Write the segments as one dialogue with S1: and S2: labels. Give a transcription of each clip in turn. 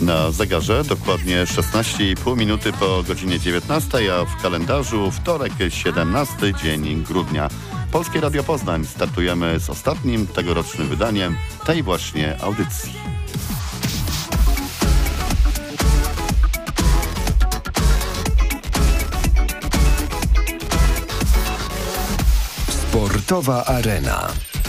S1: Na zegarze dokładnie 16,5 minuty po godzinie 19, a w kalendarzu wtorek, 17 dzień grudnia. Polskie Radio Poznań. Startujemy z ostatnim tegorocznym wydaniem tej właśnie audycji.
S2: Sportowa Arena.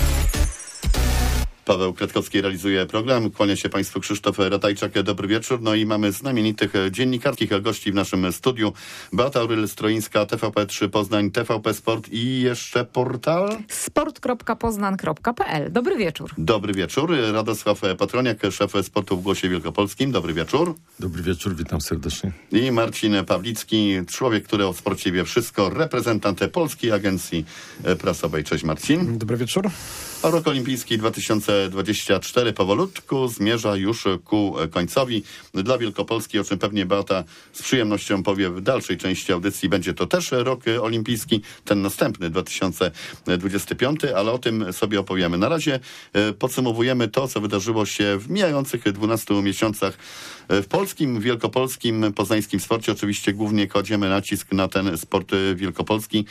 S1: Paweł Kwiatkowski realizuje program. Kłania się Państwu Krzysztof Ratajczak. Dobry wieczór. No i mamy znamienitych dziennikarskich gości w naszym studiu. Beata Auryl-Stroińska, TVP3 Poznań, TVP Sport i jeszcze portal
S3: sport.poznan.pl. Dobry wieczór.
S1: Dobry wieczór. Radosław Patroniak, szef sportu w Głosie Wielkopolskim. Dobry wieczór.
S4: Dobry wieczór, witam serdecznie.
S1: I Marcin Pawlicki, człowiek, który o sporcie wie wszystko, reprezentant Polskiej Agencji Prasowej. Cześć Marcin.
S5: Dobry wieczór.
S1: A rok olimpijski 2024 powolutku zmierza już ku końcowi. Dla Wielkopolski, o czym pewnie Beata z przyjemnością powie w dalszej części audycji, będzie to też rok olimpijski, ten następny 2025, ale o tym sobie opowiemy. Na razie podsumowujemy to, co wydarzyło się w mijających 12 miesiącach w polskim, wielkopolskim, poznańskim sporcie. Oczywiście głównie kładziemy nacisk na ten sport wielkopolski.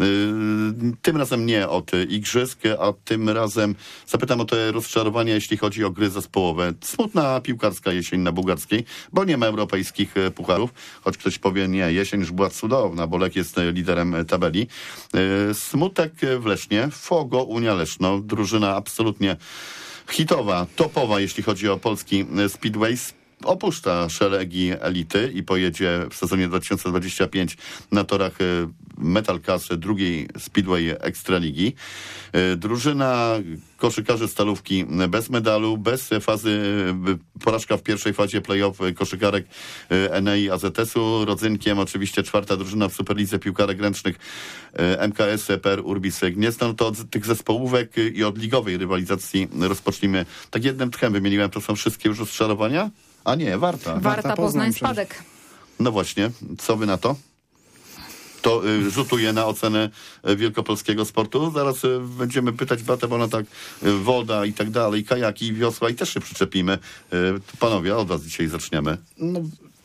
S1: Tym razem nie od igrzysk, a tym razem zapytam o te rozczarowania, jeśli chodzi o gry zespołowe. Smutna piłkarska jesień na Bułgarskiej, bo nie ma europejskich pucharów, choć ktoś powie, nie, jesień już była cudowna, bo Lech jest liderem tabeli. Smutek w Lesznie, Fogo Unia Leszno, drużyna absolutnie hitowa, topowa, jeśli chodzi o polski speedway. Opuszcza szeregi elity i pojedzie w sezonie 2025 na torach Metal Class drugiej Speedway Ekstraligi. Drużyna koszykarzy Stalówki bez medalu, bez fazy, porażka w pierwszej fazie play-off koszykarek Enei AZS-u. Rodzynkiem oczywiście czwarta drużyna w Superlidze Piłkarek Ręcznych MKS PR Urbis Gniezno. No to od tych zespołówek i od ligowej rywalizacji rozpocznijmy. Tak jednym tchem wymieniłem, to są wszystkie już rozczarowania? A nie, Warta.
S3: Warta Poznań spadek.
S1: No właśnie, co wy na to? To rzutuje na ocenę wielkopolskiego sportu. Zaraz będziemy pytać Beatę, bo ona tak woda i tak dalej, kajaki, wiosła i też się przyczepimy. Panowie, od was dzisiaj zaczniemy.
S5: No,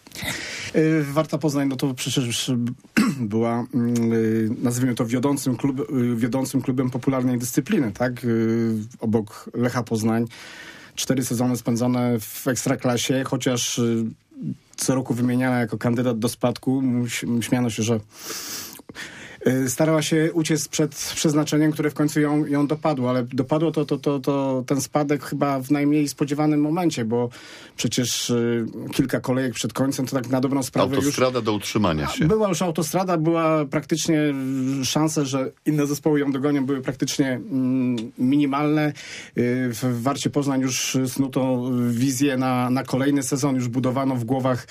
S5: Warta Poznań, no to przecież była, nazwijmy to, wiodącym klubem popularnej dyscypliny, tak? Obok Lecha Poznań. 4 sezony spędzone w Ekstraklasie, chociaż co roku wymieniana jako kandydat do spadku. Śmiano się, że starała się uciec przed przeznaczeniem, które w końcu ją dopadło, ale dopadło to ten spadek chyba w najmniej spodziewanym momencie, bo przecież kilka kolejek przed końcem to tak na dobrą sprawę
S1: autostrada do utrzymania się.
S5: Była już autostrada, była praktycznie szanse, że inne zespoły ją dogonią, były praktycznie minimalne. W Warcie Poznań już snuto wizję na kolejny sezon, już budowano w głowach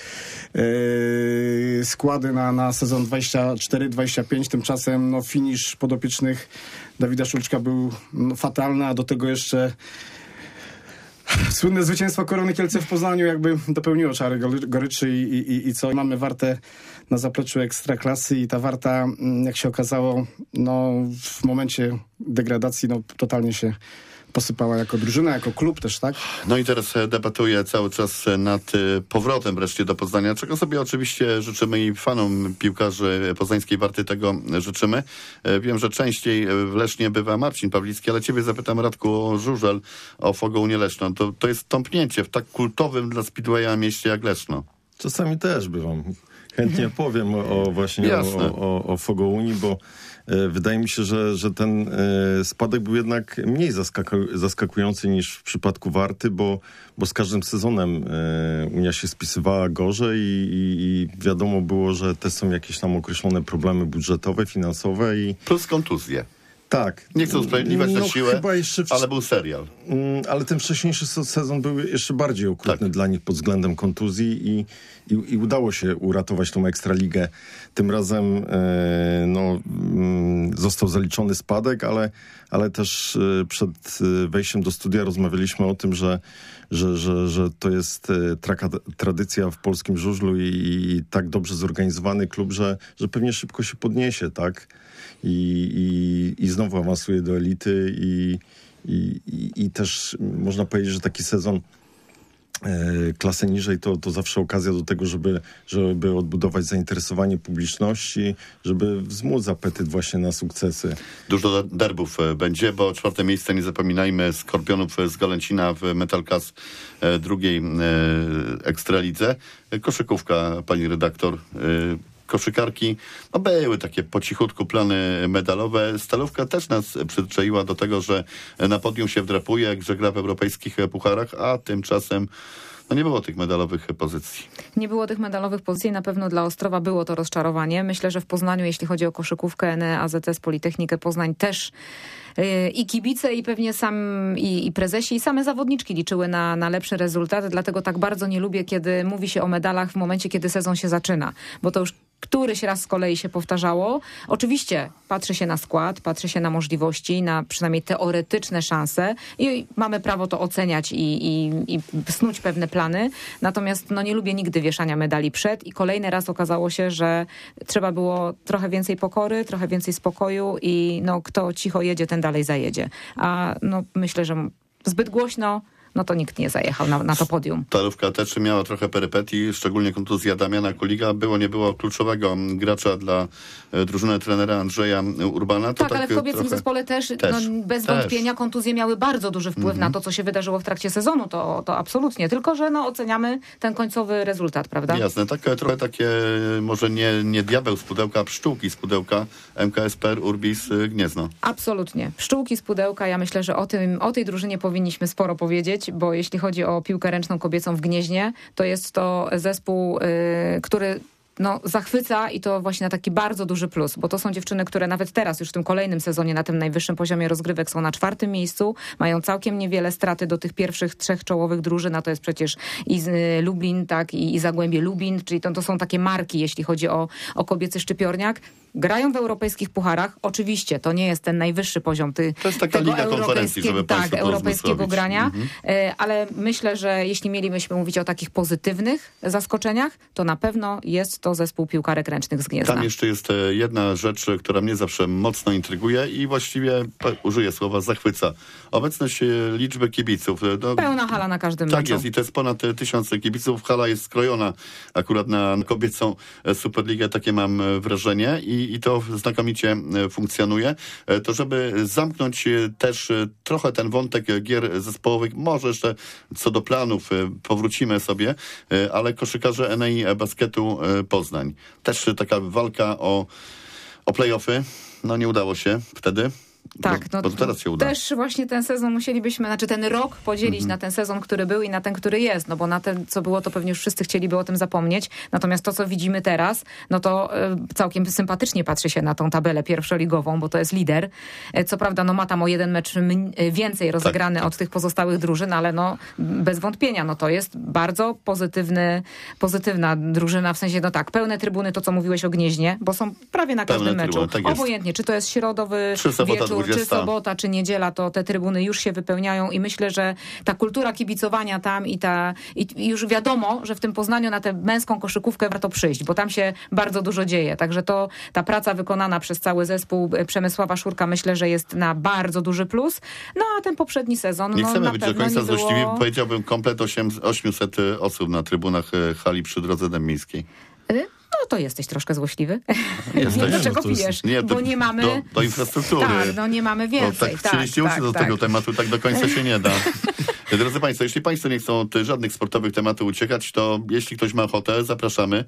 S5: składy na sezon 24-25. Tymczasem finisz podopiecznych Dawida Szulczka był fatalny, a do tego jeszcze słynne zwycięstwo Korony Kielce w Poznaniu jakby dopełniło czary goryczy i co? Mamy Wartę na zapleczu Ekstraklasy i ta Warta, jak się okazało, w momencie degradacji totalnie się posypała jako drużyna, jako klub też, tak?
S1: No i teraz debatuje cały czas nad powrotem wreszcie do Poznania, czego sobie oczywiście życzymy i fanom piłkarzy poznańskiej Warty tego życzymy. Wiem, że częściej w Lesznie bywa Marcin Pawlicki, ale ciebie zapytam, Radku, o żużel, o Fogo Unię Leszno. To jest tąpnięcie w tak kultowym dla speedwaya mieście jak Leszno.
S4: Czasami też bywam. Chętnie powiem o Fogo Unii, bo wydaje mi się, że ten spadek był jednak mniej zaskakujący niż w przypadku Warty, bo z każdym sezonem Unia się spisywała gorzej i wiadomo było, że też są jakieś tam określone problemy budżetowe, finansowe.
S1: Plus kontuzje.
S4: Tak.
S1: Nie chcę usprawiedliwiać na siłę, ale był serial.
S4: Ale ten wcześniejszy sezon był jeszcze bardziej okrutny dla nich pod względem kontuzji i udało się uratować tą Ekstraligę. Tym razem został zaliczony spadek, ale też przed wejściem do studia rozmawialiśmy o tym, że to jest tradycja w polskim żużlu i tak dobrze zorganizowany klub, że pewnie szybko się podniesie, tak? I znowu awansuje do elity i też można powiedzieć, że taki sezon klasę niżej, to zawsze okazja do tego, żeby odbudować zainteresowanie publiczności, żeby wzmóc apetyt właśnie na sukcesy.
S1: Dużo derbów będzie, bo 4. miejsce, nie zapominajmy, Skorpionów z Golęcina w Metal Class drugiej Ekstralidze. Koszykówka, pani redaktor. Koszykarki, no były takie po cichutku plany medalowe. Stalówka też nas przyzwyczaiła do tego, że na podium się wdrapuje, że gra w europejskich pucharach, a tymczasem no nie było tych medalowych pozycji.
S2: Nie było tych medalowych pozycji, na pewno dla Ostrowa było to rozczarowanie. Myślę, że w Poznaniu, jeśli chodzi o koszykówkę, Enea, AZS, Politechnikę Poznań też i kibice, i pewnie i prezesi, i same zawodniczki liczyły na lepszy rezultat, dlatego tak bardzo nie lubię, kiedy mówi się o medalach w momencie, kiedy sezon się zaczyna, bo to już któryś raz z kolei się powtarzało. Oczywiście patrzy się na skład, patrzy się na możliwości, na przynajmniej teoretyczne szanse i mamy prawo to oceniać i snuć pewne plany. Natomiast no, nie lubię nigdy wieszania medali przed i kolejny raz okazało się, że trzeba było trochę więcej pokory, trochę więcej spokoju i no, kto cicho jedzie, ten dalej zajedzie. A no, myślę, że zbyt głośno no to nikt nie zajechał na to podium.
S1: Stalówka też miała trochę perypetii, szczególnie kontuzja Damiana Kuliga. Nie było kluczowego gracza dla drużyny trenera Andrzeja Urbana. To
S2: tak, ale w kobiecym zespole też no, bez wątpienia kontuzje miały bardzo duży wpływ na to, co się wydarzyło w trakcie sezonu. To absolutnie. Tylko, że no, oceniamy ten końcowy rezultat, prawda?
S1: Jasne. Trochę takie, może nie diabeł z pudełka, a pszczółki z pudełka MKS Per Urbis Gniezno.
S2: Absolutnie. Pszczółki z pudełka. Ja myślę, że o tej drużynie powinniśmy sporo powiedzieć, bo jeśli chodzi o piłkę ręczną kobiecą w Gnieźnie, to jest to zespół, który no, zachwyca i to właśnie na taki bardzo duży plus, bo to są dziewczyny, które nawet teraz, już w tym kolejnym sezonie na tym najwyższym poziomie rozgrywek są na 4. miejscu, mają całkiem niewiele straty do tych pierwszych 3 czołowych drużyn, a to jest przecież i Lublin, tak, i Zagłębie Lubin, czyli to są takie marki, jeśli chodzi o kobiecy szczypiorniak. Grają w europejskich pucharach. Oczywiście to nie jest ten najwyższy poziom
S1: to jest taka liga konferencji, żeby
S2: europejskiego grania, ale myślę, że jeśli mielibyśmy mówić o takich pozytywnych zaskoczeniach, to na pewno jest to zespół piłkarek ręcznych z Gniezna.
S1: Tam jeszcze jest jedna rzecz, która mnie zawsze mocno intryguje i właściwie, użyję słowa, zachwyca. Obecność liczby kibiców.
S2: Pełna hala na każdym meczu.
S1: Tak jest i to jest ponad 1000 kibiców. Hala jest skrojona akurat na kobiecą Superligę, takie mam wrażenie i to znakomicie funkcjonuje. To żeby zamknąć też trochę ten wątek gier zespołowych, może jeszcze co do planów powrócimy sobie, ale koszykarze Enei Basketu Poznań. Też taka walka o play-offy. No nie udało się wtedy.
S2: Tak, no
S1: bo teraz się uda.
S2: Też właśnie ten sezon musielibyśmy, ten rok podzielić na ten sezon, który był i na ten, który jest, no bo na ten, co było, to pewnie już wszyscy chcieliby o tym zapomnieć. Natomiast to, co widzimy teraz, no to całkiem sympatycznie patrzy się na tą tabelę pierwszoligową, bo to jest lider. Co prawda, no ma tam o 1 mecz więcej rozegrany od tych pozostałych drużyn, ale no bez wątpienia, no to jest bardzo pozytywna drużyna, w sensie, no tak, pełne trybuny, to co mówiłeś o Gnieźnie, bo są prawie na każdym meczu. Tak obojętnie, czy to jest środowy wieczór, czy sobota, czy niedziela, to te trybuny już się wypełniają i myślę, że ta kultura kibicowania tam i już wiadomo, że w tym Poznaniu na tę męską koszykówkę warto przyjść, bo tam się bardzo dużo dzieje. Także ta praca wykonana przez cały zespół Przemysława Szurka myślę, że jest na bardzo duży plus. No a ten poprzedni sezon,
S1: nie
S2: no
S1: chcemy
S2: na
S1: być
S2: pewno
S1: do końca
S2: nie było...
S1: złośliwi, powiedziałbym komplet 800 osób na trybunach hali przy drodze Dębskiej.
S2: No to jesteś troszkę złośliwy.
S1: Nie
S2: wiem, do czego pijesz, bo nie mamy...
S1: Do infrastruktury.
S2: Tak, no nie mamy więcej.
S1: Tak chcieliście uczyć do tego tematu, tak do końca się nie da. Drodzy Państwo, jeśli Państwo nie chcą od żadnych sportowych tematów uciekać, to jeśli ktoś ma ochotę, zapraszamy.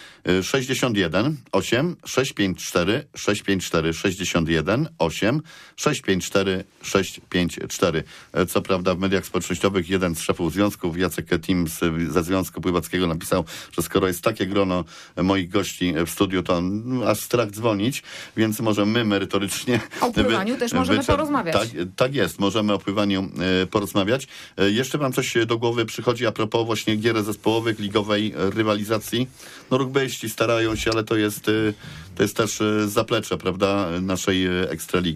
S1: 61 8 654 654 61 8 654 654. Co prawda w mediach społecznościowych jeden z szefów związków, Jacek Tim ze Związku Pływackiego, napisał, że skoro jest takie grono moich gości w studiu, to aż strach dzwonić, więc może my merytorycznie...
S2: O pływaniu też możemy porozmawiać.
S1: Tak jest, możemy o pływaniu porozmawiać. Jeszcze wam coś do głowy przychodzi a propos właśnie gier zespołowych, ligowej rywalizacji. No rugbyści starają się, ale to jest też zaplecze, prawda, naszej Ekstraligi.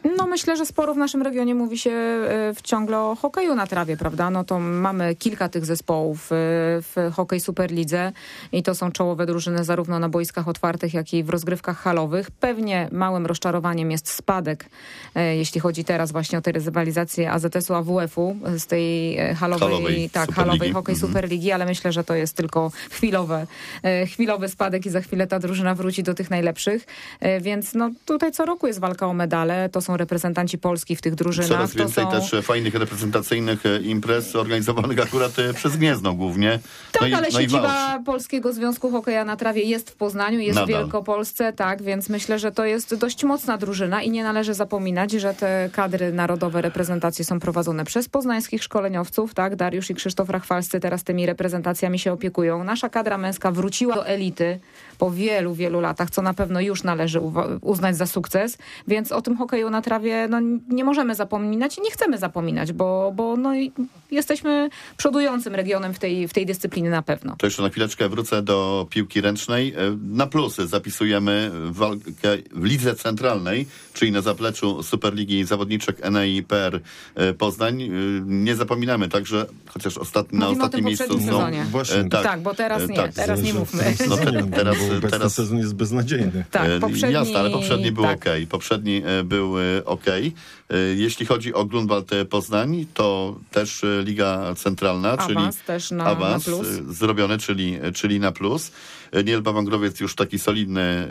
S2: No myślę, że sporo w naszym regionie mówi się ciągle o hokeju na trawie, prawda? No to mamy kilka tych zespołów w Hokej Superlidze i to są czołowe drużyny zarówno na boiskach otwartych, jak i w rozgrywkach halowych. Pewnie małym rozczarowaniem jest spadek, jeśli chodzi teraz właśnie o tę rywalizację AZS-u, AWF-u z tej halowej Hokej Superligi, ale myślę, że to jest tylko chwilowy spadek i za chwilę ta drużyna wróci do tych najlepszych. Więc no tutaj co roku jest walka o medale. To są reprezentanci Polski w tych drużynach.
S1: Coraz więcej też fajnych reprezentacyjnych imprez organizowanych akurat przez Gniezno głównie.
S2: Tak, ale siedziba Polskiego Związku Hokeja na Trawie jest w Poznaniu, jest w Wielkopolsce, tak, więc myślę, że to jest dość mocna drużyna i nie należy zapominać, że te kadry narodowe reprezentacje są prowadzone przez poznańskich szkoleniowców, tak, Dariusz i Krzysztof Rachwalscy teraz tymi reprezentacjami się opiekują. Nasza kadra męska wróciła do elity po wielu, wielu latach, co na pewno już należy uznać za sukces, więc o tym hokeju na trawie nie możemy zapominać i nie chcemy zapominać, bo jesteśmy przodującym regionem w tej dyscyplinie na pewno.
S1: To jeszcze na chwileczkę wrócę do piłki ręcznej. Na plusy zapisujemy walkę w lidze centralnej, czyli na zapleczu Superligi Zawodniczek NEI-PR Poznań. Nie zapominamy także, chociaż na ostatnim miejscu są...
S4: Właśnie,
S2: tak, bo teraz nie, teraz nie mówmy.
S1: Teraz
S4: sezon jest beznadziejny.
S2: Tak,
S1: jasne, ale poprzedni był okej. Poprzedni był okej. Jeśli chodzi o Grunwald Poznań, to też Liga Centralna,
S2: awans
S1: czyli
S2: też
S1: awans
S2: na plus.
S1: Zrobiony, czyli na plus. Nielba Wągrowiec już taki solidny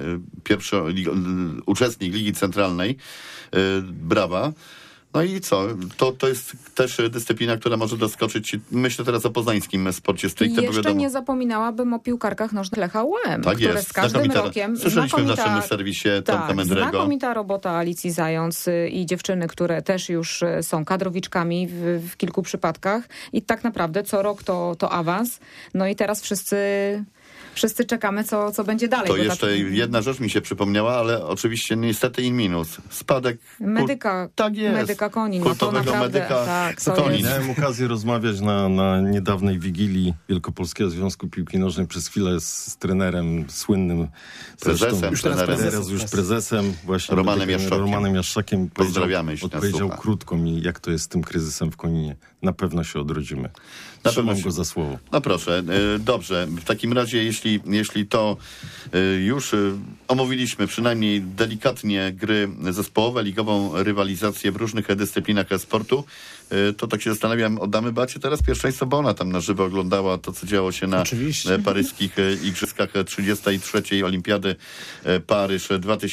S1: uczestnik Ligi Centralnej. Brawa. No i co? To jest też dyscyplina, która może doskoczyć. Myślę teraz o poznańskim sporcie stricte.
S2: Jeszcze nie zapominałabym o piłkarkach nożnych Lecha UEM,
S1: tak
S2: które
S1: jest.
S2: z każdym rokiem...
S1: Słyszeliśmy w naszym serwisie Tomka Mędrego.
S2: Znakomita robota Alicji Zając i dziewczyny, które też już są kadrowiczkami w kilku przypadkach. I tak naprawdę co rok to awans. No i teraz wszyscy czekamy, co będzie dalej.
S1: To jeszcze jedna rzecz mi się przypomniała, ale oczywiście niestety in minus. Spadek...
S2: Medyka Konin.
S1: Kultowego Medyka Konin.
S4: Miałem okazję rozmawiać na niedawnej wigilii Wielkopolskiego Związku Piłki Nożnej przez chwilę z trenerem słynnym.
S1: Prezesem.
S4: Teraz już prezesem. Właśnie Romanem Jaszczakiem.
S1: Pozdrawiamy.
S4: Odpowiedział krótko mi, jak to jest z tym kryzysem w Koninie. Na pewno się odrodzimy. Trzymam go za słowo.
S1: No proszę, dobrze. W takim razie, jeśli to już omówiliśmy przynajmniej delikatnie gry zespołowe, ligową rywalizację w różnych dyscyplinach sportu, to tak się zastanawiam, oddamy Beacie teraz pierwszeństwo, bo ona tam na żywo oglądała to, co działo się na paryskich igrzyskach 33. Olimpiady Paryż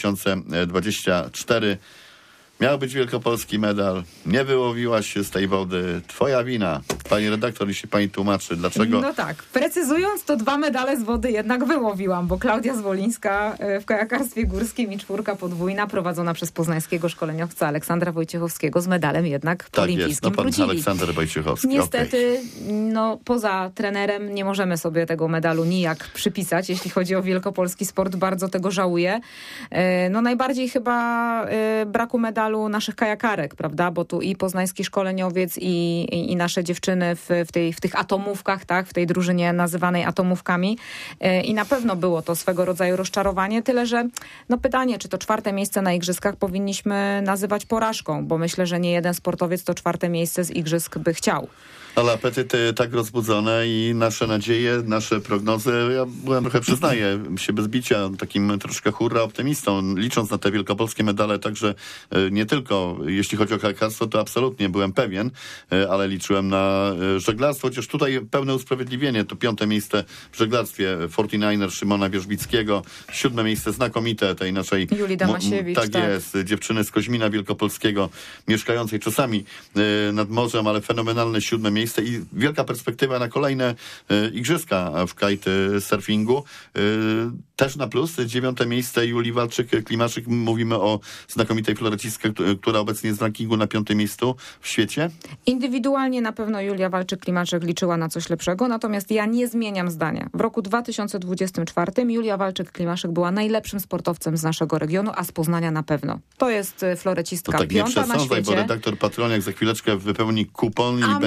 S1: 2024. Miał być wielkopolski medal. Nie wyłowiłaś się z tej wody. Twoja wina. Pani redaktor, jeśli pani tłumaczy, dlaczego...
S2: No tak. Precyzując, to 2 medale z wody jednak wyłowiłam, bo Klaudia Zwolińska w kajakarstwie górskim i 4 podwójna prowadzona przez poznańskiego szkoleniowca Aleksandra Wojciechowskiego z medalem jednak olimpijskim
S1: pan
S2: wrócili.
S1: Aleksander Wojciechowski.
S2: Niestety, poza trenerem nie możemy sobie tego medalu nijak przypisać, jeśli chodzi o wielkopolski sport. Bardzo tego żałuję. Najbardziej chyba braku medalu naszych kajakarek, prawda? Bo tu i poznański szkoleniowiec i nasze dziewczyny w tych atomówkach, tak? W tej drużynie nazywanej atomówkami. I na pewno było to swego rodzaju rozczarowanie, tyle że pytanie, czy to 4. miejsce na igrzyskach powinniśmy nazywać porażką, bo myślę, że nie jeden sportowiec to 4. miejsce z igrzysk by chciał.
S1: Ale apetyty tak rozbudzone i nasze nadzieje, nasze prognozy, ja byłem trochę, przyznaję się bez bicia, takim troszkę hurra optymistą, licząc na te wielkopolskie medale, także nie tylko jeśli chodzi o kajakarstwo, to absolutnie byłem pewien, ale liczyłem na żeglarstwo, chociaż tutaj pełne usprawiedliwienie, to 5. miejsce w żeglarstwie 49er Szymona Wierzbickiego, 7. miejsce znakomite tej naszej...
S2: Julii Damasiewicz.
S1: Tak jest, dziewczyny z Koźmina Wielkopolskiego, mieszkającej czasami nad morzem, ale fenomenalne 7. miejsce i wielka perspektywa na kolejne igrzyska w kitesurfingu. Też na plus. 9. miejsce Julii Walczyk-Klimaszyk. Mówimy o znakomitej florecistce, która obecnie jest w rankingu na 5. miejscu w świecie.
S2: Indywidualnie na pewno Julia Walczyk-Klimaczek liczyła na coś lepszego, natomiast ja nie zmieniam zdania. W roku 2024 Julia Walczyk-Klimaczek była najlepszym sportowcem z naszego regionu, a z Poznania na pewno. To jest florecistka
S1: to tak
S2: 5. na świecie.
S1: Bo redaktor Patroniak za chwileczkę wypełni kupon i
S2: a
S1: będzie...
S2: myśmy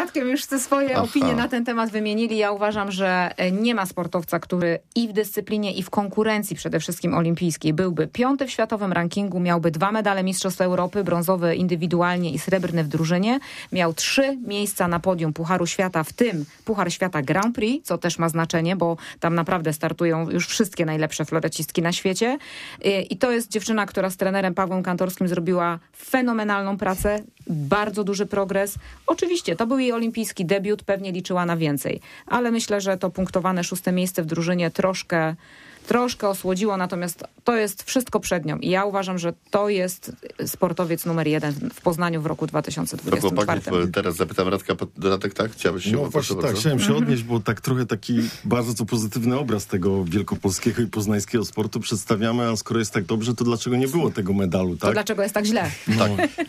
S2: Radkiem już te swoje opinie na ten temat wymienili. Ja uważam, że nie ma sportowca, który i w dyscyplinie, i w konkurencji przede wszystkim olimpijskiej byłby 5. w światowym rankingu, miałby 2 medale Mistrzostw Europy, brązowy indywidualnie i srebrny w drużynie. Miał 3 miejsca na podium Pucharu Świata, w tym Puchar Świata Grand Prix, co też ma znaczenie, bo tam naprawdę startują już wszystkie najlepsze florecistki na świecie. I to jest dziewczyna, która z trenerem Pawłem Kantorskim zrobiła fenomenalną pracę, bardzo duży progres. Oczywiście, to był jej olimpijski debiut, pewnie liczyła na więcej, ale myślę, że to punktowane 6. miejsce w drużynie troszkę osłodziło, natomiast to jest wszystko przed nią i ja uważam, że to jest sportowiec numer 1 w Poznaniu w roku 2024.
S1: Teraz zapytam Radka, dodatek, tak? Chciałbyś się
S4: właśnie tak, chciałem się odnieść, bo tak trochę taki bardzo pozytywny obraz tego wielkopolskiego i poznańskiego sportu przedstawiamy, a skoro jest tak dobrze, to dlaczego nie było tego medalu, tak?
S2: To dlaczego jest tak źle?
S4: Tak.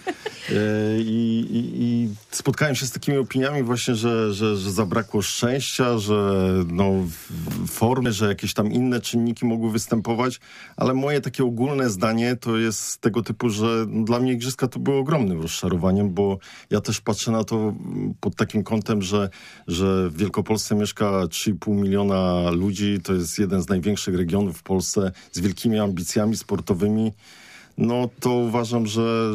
S4: I spotkałem się z takimi opiniami właśnie, że zabrakło szczęścia, że formy, że jakieś tam inne czynniki mogły występować, ale moje takie ogólne zdanie to jest tego typu, że dla mnie igrzyska to było ogromnym rozczarowaniem, bo ja też patrzę na to pod takim kątem, że w Wielkopolsce mieszka 3,5 miliona ludzi, to jest jeden z największych regionów w Polsce z wielkimi ambicjami sportowymi. No to uważam,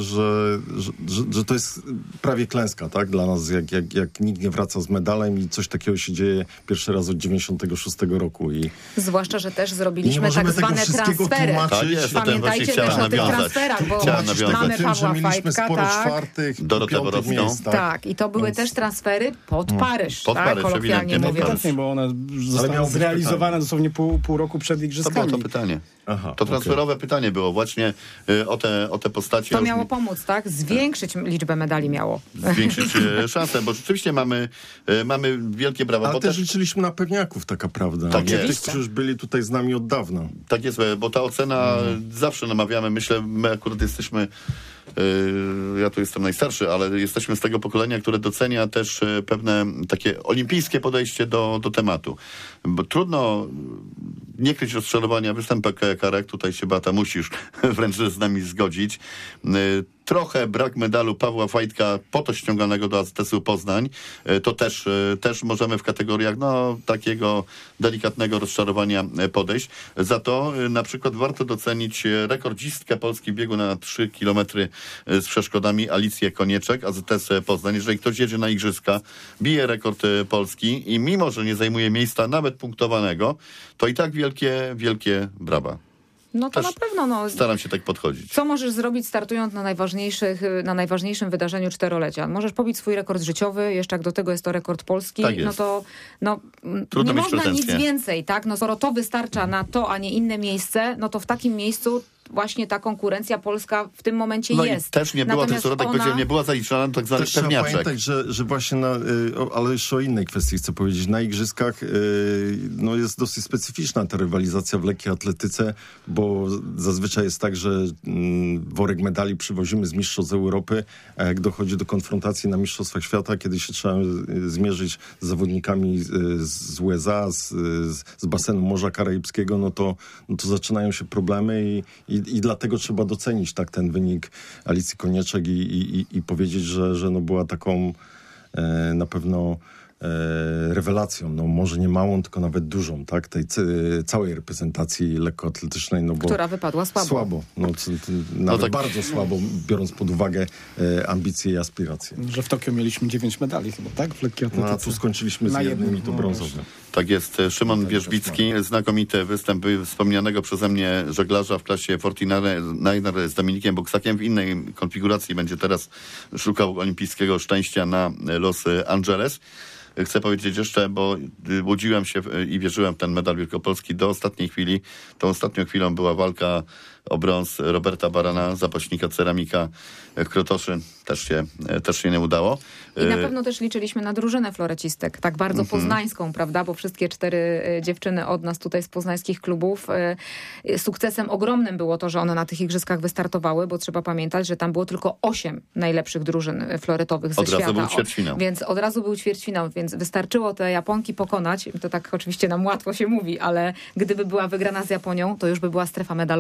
S4: że to jest prawie klęska, tak, dla nas, jak nikt nie wraca z medalem i coś takiego się dzieje pierwszy raz od 96 roku.
S2: Zwłaszcza, że też zrobiliśmy tak zwane transfery. Pamiętajcie też o tych transferach, bo mamy Pawła Fajtka,
S1: Dorotę Borowską.
S2: Tak, i to były też transfery pod Paryż, tak, kolokwialnie mówiąc.
S5: Bo one zostały zrealizowane dosłownie pół roku przed igrzyskami.
S1: To było to pytanie. To transferowe pytanie było właśnie o te postacie.
S2: To miało pomóc, tak? Zwiększyć liczbę medali miało.
S1: Zwiększyć szanse, bo rzeczywiście mamy wielkie brawa.
S4: Ale też liczyliśmy na pewniaków, taka prawda.
S1: Tak jest.
S4: Tych, którzy już byli tutaj z nami od dawna.
S1: Tak jest, bo ta ocena zawsze namawiamy. Myślę, my akurat jesteśmy, ja tu jestem najstarszy, ale jesteśmy z tego pokolenia, które docenia też pewne takie olimpijskie podejście do tematu. Bo trudno nie kryć rozczarowania występem karek. Tutaj się, Beata, musisz wręcz z nami zgodzić. Trochę brak medalu Pawła Fajtka po to ściąganego do AZS-u Poznań. To też możemy w kategoriach takiego delikatnego rozczarowania podejść. Za to na przykład warto docenić rekordzistkę Polski biegu na 3 kilometry z przeszkodami Alicję Konieczek, AZS Poznań. Jeżeli ktoś jedzie na igrzyska, bije rekord Polski i mimo, że nie zajmuje miejsca nawet punktowanego, to i tak wielkie brawa.
S2: No to na pewno.
S1: Staram się tak podchodzić.
S2: Co możesz zrobić startując na najważniejszym wydarzeniu 4-lecia? Możesz pobić swój rekord życiowy, jeszcze jak do tego jest to rekord polski,
S1: tak jest.
S2: Nie można nic więcej, tak? Skoro to wystarcza na to, a nie inne miejsce, no to w takim miejscu właśnie ta konkurencja polska w tym momencie jest.
S1: I też nie była, nie była zaliczona na tak zwany pewniaczek.
S4: Trzeba pamiętać, że właśnie ale jeszcze o innej kwestii chcę powiedzieć. Na igrzyskach jest dosyć specyficzna ta rywalizacja w lekkiej atletyce, bo zazwyczaj jest tak, że worek medali przywozimy z mistrzostw Europy, a jak dochodzi do konfrontacji na mistrzostwach świata, kiedy się trzeba zmierzyć z zawodnikami z USA, z basenu Morza Karaibskiego, no to zaczynają się problemy i dlatego trzeba docenić tak ten wynik Alicji Konieczek i powiedzieć, że była taką na pewno rewelacją, może nie małą, tylko nawet dużą, tak, tej całej reprezentacji lekkoatletycznej,
S2: która wypadła słabo.
S4: Nawet bardzo słabo, biorąc pod uwagę ambicje i aspiracje.
S5: Że w Tokio mieliśmy 9 medali chyba, tak? W lekkiej atletyce.
S4: A tu skończyliśmy z jednym i to brązowym.
S1: Tak jest. Szymon Wierzbicki, znakomity występ wspomnianego przeze mnie żeglarza w klasie 49er z Dominikiem Boksakiem. W innej konfiguracji będzie teraz szukał olimpijskiego szczęścia na Los Angeles. Chcę powiedzieć jeszcze, bo łudziłem się i wierzyłem w ten medal wielkopolski do ostatniej chwili. Tą ostatnią chwilą była walka o brąz Roberta Barana, zapaśnika ceramika w Krotoszy. Też się nie udało.
S2: I na pewno też liczyliśmy na drużynę florecistek, tak bardzo poznańską, prawda, bo wszystkie 4 dziewczyny od nas tutaj z poznańskich klubów. Sukcesem ogromnym było to, że one na tych igrzyskach wystartowały, bo trzeba pamiętać, że tam było tylko 8 najlepszych drużyn floretowych ze świata. Od razu był ćwierćfinał, więc wystarczyło te Japonki pokonać. To tak oczywiście nam łatwo się mówi, ale gdyby była wygrana z Japonią, to już by była strefa medalowa. I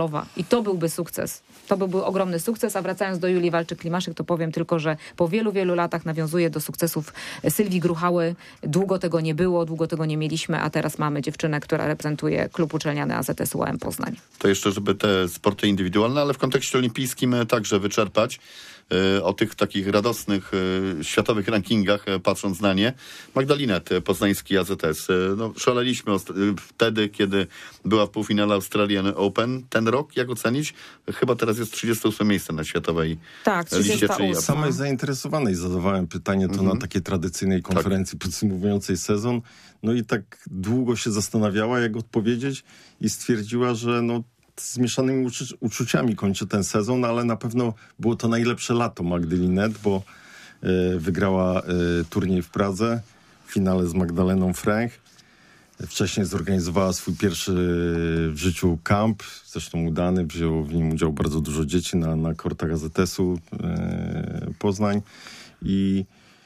S2: to byłby sukces. To byłby ogromny sukces, a wracając do Julii Walczyk-Klimaszek, to powiem tylko, że po wielu, wielu latach nawiązuje do sukcesów Sylwii Gruchały. Długo tego nie było, długo tego nie mieliśmy, a teraz mamy dziewczynę, która reprezentuje klub uczelniany AZS UAM Poznań.
S1: To jeszcze, żeby te sporty indywidualne, ale w kontekście olimpijskim także wyczerpać. O tych takich radosnych światowych rankingach, patrząc na nie. Magdalinet, poznański AZS. No, szaleliśmy wtedy, kiedy była w półfinale Australian Open. Ten rok, jak ocenić? Chyba teraz jest 38 miejsce na światowej liście.
S2: Czyli
S4: samej zainteresowanej zadawałem pytanie to na takiej tradycyjnej konferencji podsumowującej sezon. No i tak długo się zastanawiała, jak odpowiedzieć i stwierdziła, że z mieszanymi uczuciami kończy ten sezon, ale na pewno było to najlepsze lato Magdy Linette, bo wygrała turniej w Pradze, w finale z Magdaleną Fręch. Wcześniej zorganizowała swój pierwszy w życiu kamp, zresztą udany, wzięło w nim udział bardzo dużo dzieci na kortach AZS-u Poznań. I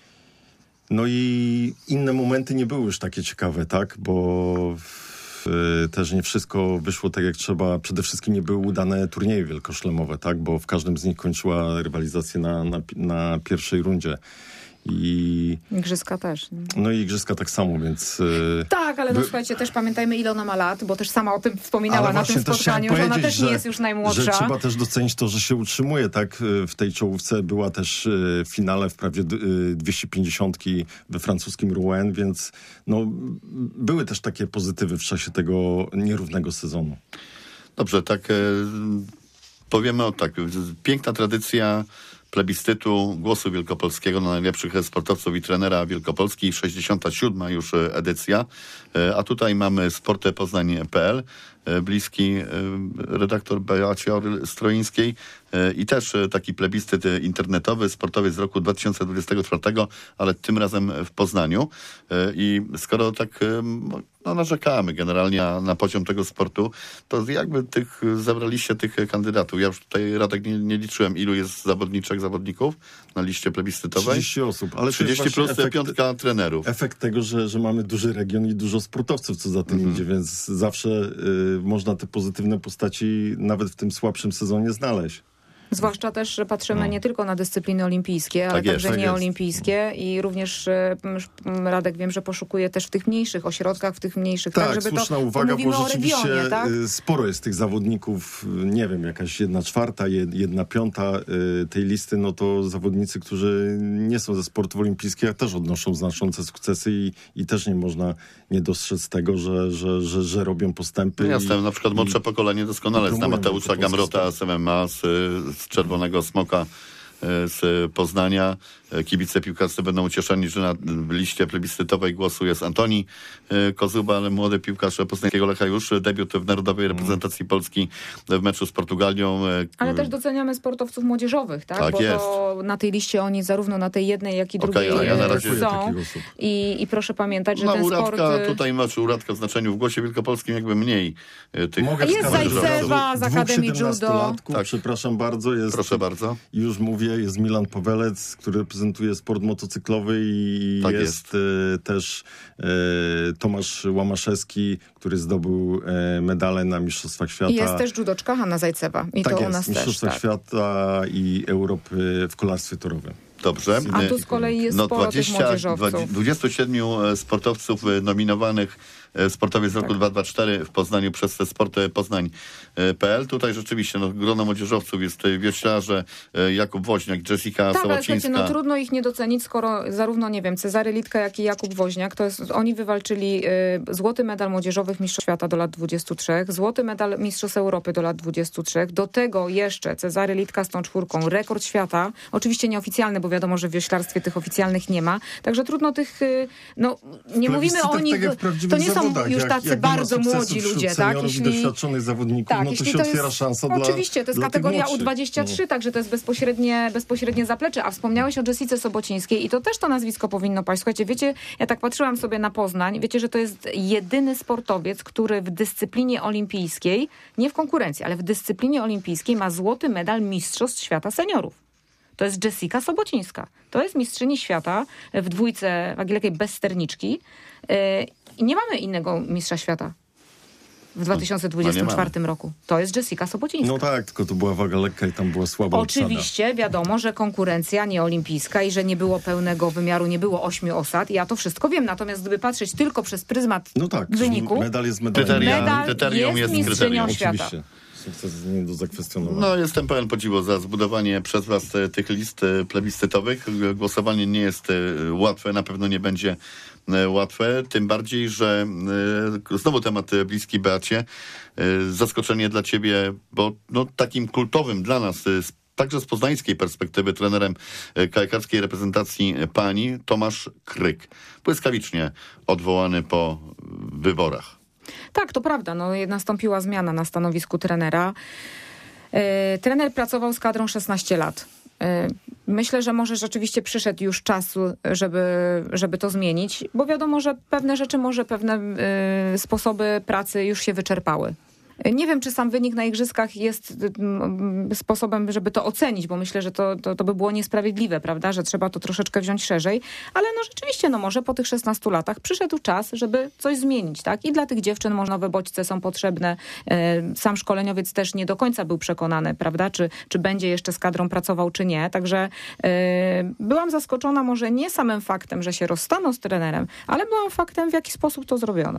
S4: inne momenty nie były już takie ciekawe, tak, bo też nie wszystko wyszło tak jak trzeba. Przede wszystkim nie były udane turnieje wielkoszlemowe, tak? Bo w każdym z nich kończyła rywalizację na pierwszej rundzie. I
S2: igrzyska też. Nie?
S4: No i igrzyska tak samo, więc...
S2: Tak, ale słuchajcie, też pamiętajmy, ile ona ma lat, bo też sama o tym wspominała na tym spotkaniu, że ona też nie jest już najmłodsza.
S4: Że trzeba też docenić to, że się utrzymuje, tak? W tej czołówce była też w finale w prawie 250 we francuskim Rouen, więc były też takie pozytywy w czasie tego nierównego sezonu.
S1: Dobrze, tak powiemy piękna tradycja plebiscytu Głosu Wielkopolskiego na najlepszych sportowców i trenera Wielkopolski, 67. już edycja, a tutaj mamy sportpoznań.pl, bliski redaktor Beacie Stroińskiej i też taki plebiscyt internetowy, sportowy z roku 2024, ale tym razem w Poznaniu. I skoro tak narzekamy generalnie na poziom tego sportu, to jakby zabraliście tych kandydatów. Ja już tutaj, Radek, nie liczyłem, ilu jest zawodników na liście plebiscytowej.
S4: 30 osób, ale
S1: 30 plus piątka trenerów.
S4: Efekt tego, że mamy duży region i dużo sportowców, co za tym idzie, więc zawsze można te pozytywne postaci nawet w tym słabszym sezonie znaleźć.
S2: Zwłaszcza też, że patrzymy nie tylko na dyscypliny olimpijskie, ale także nieolimpijskie i również Radek, wiem, że poszukuje też w tych mniejszych ośrodkach, w tych mniejszych...
S4: Tak,
S2: żeby
S4: słuszna
S2: to
S4: uwaga, bo rzeczywiście
S2: regionie, tak?
S4: sporo jest tych zawodników, nie wiem, jakaś 1/4, 1/5 tej listy, to zawodnicy, którzy nie są ze sportów olimpijskich, a też odnoszą znaczące sukcesy i też nie można nie dostrzec tego, że robią postępy.
S1: Jasne, na przykład młodsze pokolenie doskonale zna Mateusza Gamrota z MMA, z Czerwonego Smoka z Poznania. Kibice piłkarscy będą ucieszeni, że na liście plebiscytowej głosu jest Antoni Kozuba, ale młody piłkarz poznańskiego Lecha już debiut w narodowej reprezentacji Polski w meczu z Portugalią.
S2: Ale też doceniamy sportowców młodzieżowych, tak? Bo
S1: jest.
S2: To na tej liście oni zarówno na tej jednej, jak i drugiej
S1: na razie
S2: są. I proszę pamiętać, że ten sport...
S1: Tutaj Uradka w znaczeniu w Głosie Wielkopolskim jakby mniej tych...
S2: Jest Zajcewa z Akademii Judo.
S4: Tak. Przepraszam bardzo.
S1: Proszę bardzo.
S4: Już mówię, jest Milan Powelec, który reprezentuje sport motocyklowy i jest też Tomasz Łamaszewski, który zdobył medale na Mistrzostwach Świata.
S2: I jest też judoczka Hanna Zajcewa. I
S4: tak
S2: to
S4: jest,
S2: u nas
S4: Mistrzostwach
S2: też.
S4: Świata i Europy w kolarstwie torowym.
S1: Dobrze.
S2: A tu z kolei jest sporo tych młodzieżowców.
S1: 27 sportowców nominowanych sportowiec z roku 2024 w Poznaniu przez sportpoznań.pl. Tutaj rzeczywiście grono młodzieżowców jest wioślarze, Jakub Woźniak, Jessica Sołocińska.
S2: Ale trudno ich nie docenić, skoro zarówno, Cezary Litka, jak i Jakub Woźniak, oni wywalczyli złoty medal młodzieżowych Mistrzostw Świata do lat 23, złoty medal Mistrzostw Europy do lat 23, do tego jeszcze Cezary Litka z tą 4, rekord świata, oczywiście nieoficjalny, bo wiadomo, że w wioślarstwie tych oficjalnych nie ma, także trudno tych, nie mówimy o nich, to nie są już tacy bardzo młodzi ludzie, tak?
S4: Jeśli doświadczonych zawodników, to się otwiera szansa dla
S2: oczywiście, to jest kategoria U23, także to jest bezpośrednie zaplecze. A wspomniałeś o Jessice Sobocińskiej i to też to nazwisko powinno paść. Słuchajcie, wiecie, ja tak patrzyłam sobie na Poznań, wiecie, że to jest jedyny sportowiec, który w dyscyplinie olimpijskiej, nie w konkurencji, ale w dyscyplinie olimpijskiej ma złoty medal Mistrzostw Świata Seniorów. To jest Jessica Sobocińska. To jest mistrzyni świata w dwójce wagi lekkiej bez sterniczki. I nie mamy innego mistrza świata. w 2024 roku. To jest Jessica Sobocińska.
S4: No tak, tylko to była waga lekka i tam była słaba
S2: Oczywiście wiadomo, że konkurencja nieolimpijska i że nie było pełnego wymiaru, nie było 8 osad. Ja to wszystko wiem, natomiast gdyby patrzeć tylko przez pryzmat wyniku,
S4: medal jest medalem.
S1: Kryterium jest
S2: mistrzynią świata.
S4: Oczywiście. Sukces nie do zakwestionowania.
S1: No, jestem pełen podziwu za zbudowanie przez was tych list plebiscytowych. Głosowanie nie jest łatwe, na pewno nie będzie łatwe, tym bardziej, że znowu temat bliski Beacie. Zaskoczenie dla ciebie, bo no, takim kultowym dla nas, także z poznańskiej perspektywy, trenerem kajakarskiej reprezentacji pani Tomasz Kryk. Błyskawicznie odwołany po wyborach.
S2: Tak, to prawda. No, nastąpiła zmiana na stanowisku trenera. Trener pracował z kadrą 16 lat. Myślę, że może rzeczywiście przyszedł już czas, żeby to zmienić, bo wiadomo, że pewne rzeczy, może pewne sposoby pracy już się wyczerpały. Nie wiem, czy sam wynik na igrzyskach jest sposobem, żeby to ocenić, bo myślę, że to by było niesprawiedliwe, prawda, że trzeba to troszeczkę wziąć szerzej, ale no rzeczywiście, no może po tych 16 latach przyszedł czas, żeby coś zmienić, tak? I dla tych dziewczyn może nowe bodźce są potrzebne. Sam szkoleniowiec też nie do końca był przekonany, prawda, czy będzie jeszcze z kadrą pracował, czy nie. Także byłam zaskoczona może nie samym faktem, że się rozstaną z trenerem, ale byłam faktem, w jaki sposób to zrobiono.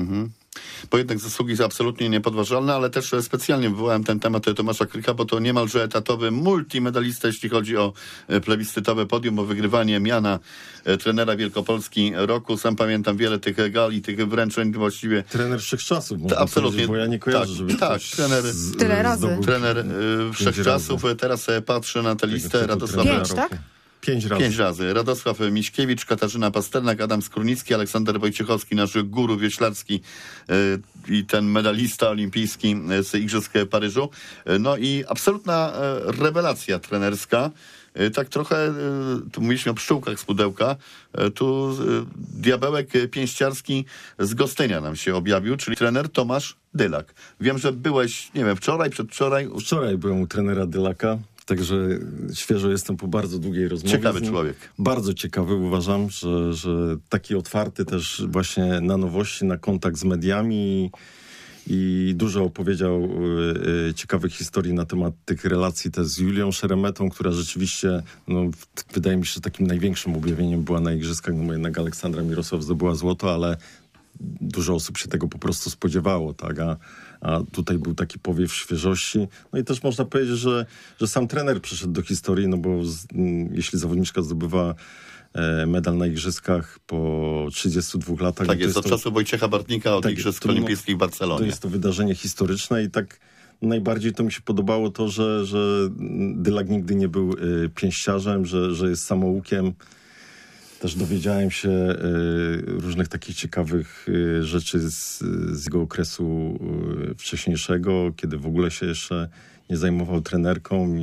S1: Bo jednak zasługi są absolutnie niepodważalne, ale też specjalnie wywołałem ten temat Tomasza Kryka, bo to niemalże etatowy multimedalista, jeśli chodzi o plebiscytowe podium, o wygrywanie miana trenera Wielkopolski roku. Sam pamiętam wiele tych gali, tych wręczeń właściwie.
S4: Trener wszechczasów,
S1: absolutnie,
S4: bo ja nie kojarzę, żeby
S1: trener,
S2: tyle razy.
S1: Trener wszechczasów. Teraz patrzę na tę listę. Radosław
S2: 5, tak?
S4: 5 razy.
S1: 5 razy. Radosław Miśkiewicz, Katarzyna Pasternak, Adam Skórnicki, Aleksander Wojciechowski, nasz guru wioślarski i ten medalista olimpijski z Igrzysk Paryżu. No i absolutna rewelacja trenerska. Tak trochę, tu mówiliśmy o pszczółkach z pudełka, tu diabełek pięściarski z Gostynia nam się objawił, czyli trener Tomasz Dylak. Wiem, że byłeś, nie wiem, wczoraj, przedwczoraj.
S4: Wczoraj byłem u trenera Dylaka. Także świeżo jestem po bardzo długiej rozmowie.
S1: Ciekawy człowiek.
S4: Bardzo ciekawy. Uważam, że taki otwarty też właśnie na nowości, na kontakt z mediami i dużo opowiedział ciekawych historii na temat tych relacji też z Julią Szeremetą, która rzeczywiście, no, wydaje mi się, że takim największym objawieniem była na igrzyskach. No, jednak Aleksandra Mirosław zdobyła złoto, ale dużo osób się tego po prostu spodziewało, tak? A tutaj był taki powiew świeżości. No i też można powiedzieć, że sam trener przyszedł do historii, no bo jeśli zawodniczka zdobywa medal na igrzyskach po 32 latach...
S1: Tak, jest od czasu Wojciecha Bartnika od Igrzysk Olimpijskich w Barcelonie.
S4: To jest to wydarzenie historyczne i tak najbardziej to mi się podobało to, że Dylak nigdy nie był pięściarzem, że jest samoukiem. Też dowiedziałem się różnych takich ciekawych rzeczy z jego okresu wcześniejszego, kiedy w ogóle się jeszcze nie zajmował trenerką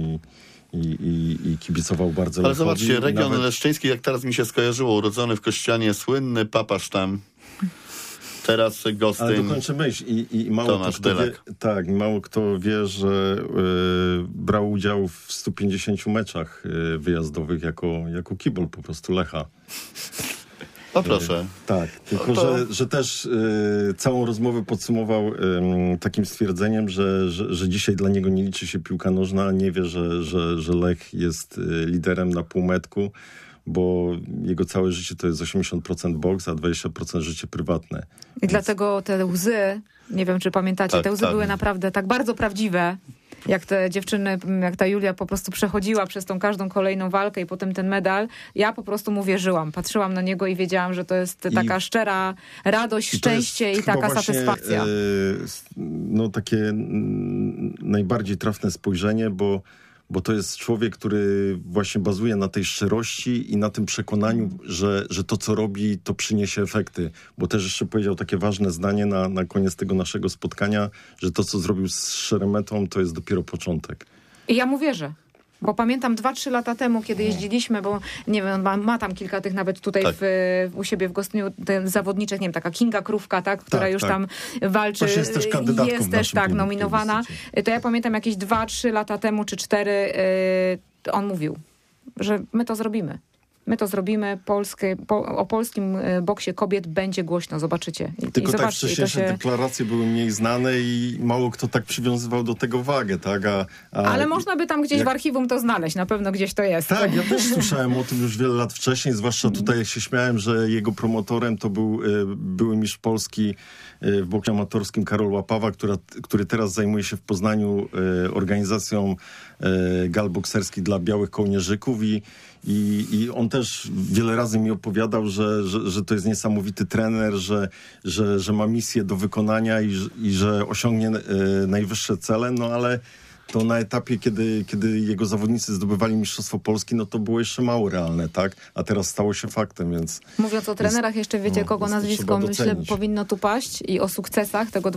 S4: i kibicował bardzo
S1: Ale
S4: Lechowi.
S1: zobaczcie, region leszczyński, jak teraz mi się skojarzyło, urodzony w Kościanie, słynny papież tam, teraz Gostyń.
S4: Ale dokończę myśl i mało kto wie, tak, mało kto wie, że brał udział w 150 meczach wyjazdowych jako kibol po prostu Lecha.
S1: O proszę.
S4: Tak, tylko że też całą rozmowę podsumował takim stwierdzeniem, że dzisiaj dla niego nie liczy się piłka nożna, nie wie, że Lech jest liderem na półmetku, bo jego całe życie to jest 80% boks, a 20% życie prywatne.
S2: I dlatego te łzy, nie wiem czy pamiętacie, te łzy były naprawdę tak bardzo prawdziwe. Jak te dziewczyny, jak ta Julia po prostu przechodziła przez tą każdą kolejną walkę i potem ten medal, ja po prostu mu wierzyłam. Patrzyłam na niego i wiedziałam, że to jest taka szczera radość, szczęście i taka satysfakcja.
S4: No takie najbardziej trafne spojrzenie, bo to jest człowiek, który właśnie bazuje na tej szczerości i na tym przekonaniu, że to, co robi, to przyniesie efekty. Bo też jeszcze powiedział takie ważne zdanie na koniec tego naszego spotkania, że to, co zrobił z Szeremetą, to jest dopiero początek.
S2: I ja mu wierzę. Bo pamiętam 2-3 lata temu, kiedy jeździliśmy, bo nie wiem, ma tam kilka tych nawet tutaj u siebie w Gostyniu zawodniczek, nie wiem, taka Kinga Krówka, tak, która już tam walczy.
S4: Też jest też kandydatką
S2: jest też tak nominowana. To ja pamiętam jakieś 2-3 lata temu, czy 4, on mówił, że my to zrobimy. my to zrobimy, o polskim boksie kobiet będzie głośno, zobaczycie.
S4: Tylko tak wcześniejsze deklaracje były mniej znane i mało kto tak przywiązywał do tego wagę, tak?
S2: Ale można by tam gdzieś w archiwum to znaleźć, na pewno gdzieś to jest.
S4: Tak, ja też słyszałem o tym już wiele lat wcześniej, zwłaszcza tutaj się śmiałem, że jego promotorem to był były mistrz Polski w boksie amatorskim Karol Łapawa, który teraz zajmuje się w Poznaniu organizacją gal bokserskich dla białych kołnierzyków i on też wiele razy mi opowiadał, że to jest niesamowity trener, że ma misję do wykonania i że osiągnie najwyższe cele, no ale to na etapie, kiedy jego zawodnicy zdobywali Mistrzostwo Polski, no to było jeszcze mało realne, tak? A teraz stało się faktem, więc...
S2: Mówiąc o trenerach, jeszcze wiecie, kogo nazwisko myślę powinno tu paść i o sukcesach tego